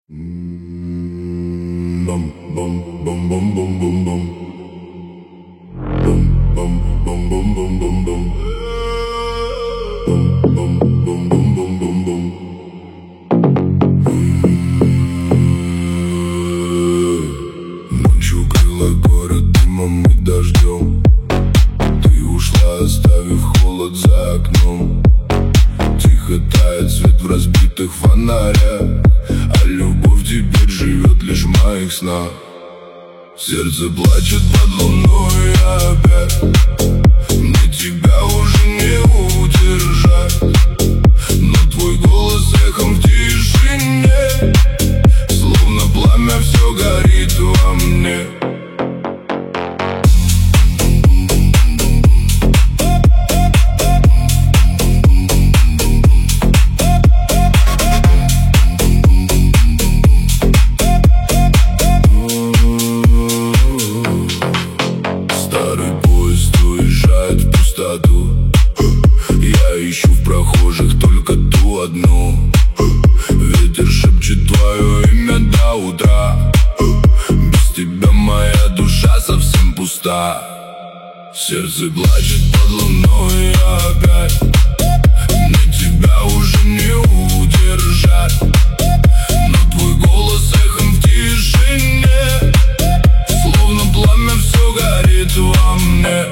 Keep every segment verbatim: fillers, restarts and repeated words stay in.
Bum bum bum bum bum bum bum. Bum bum bum bum bum bum bum. Bum bum bum bum bum bum bum. Ночью укрыла город дымом и дождем. Ты ушла, оставив холод за окном. Тихо тает свет в разбитых фонарях, а любовь теперь живет лишь в моих снах. Сердце плачет под луной опять. Мне тебя уже не удержать, но твой голос эхом в тишине, словно пламя все горит во мне. Я ищу в прохожих только ту одну. Ветер шепчет твое имя до утра. Без тебя моя душа совсем пуста. Сердце плачет под луной опять. Мне тебя уже не удержать, но твой голос эхом в тишине, словно пламя все горит во мне.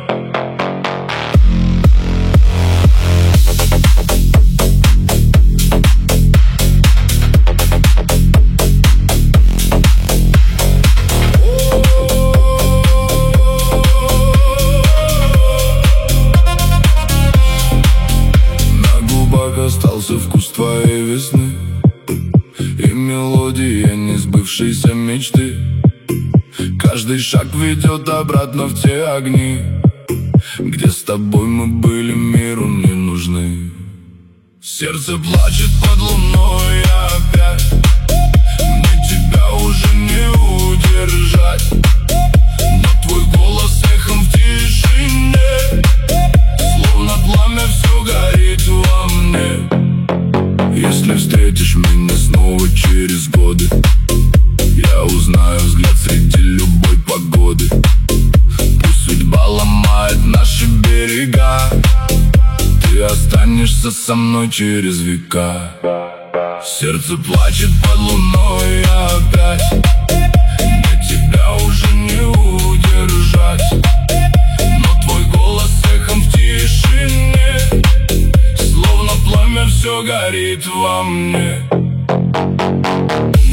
Остался вкус твоей весны и мелодия несбывшейся мечты. Каждый шаг ведет обратно в те огни, где с тобой мы были, миру не нужны. Сердце плачет под луной опять. Мне тебя уже не удержать, но твой голос эхом в тишине, словно пламя все горит во мне. Если встретишь меня снова через годы, я узнаю взгляд среди любой погоды. Пусть судьба ломает наши берега, ты останешься со мной через века. Сердце плачет под луной опять. Мне тебя уже не удержать, но твой голос эхом в тишине, словно пламя все горит во мне.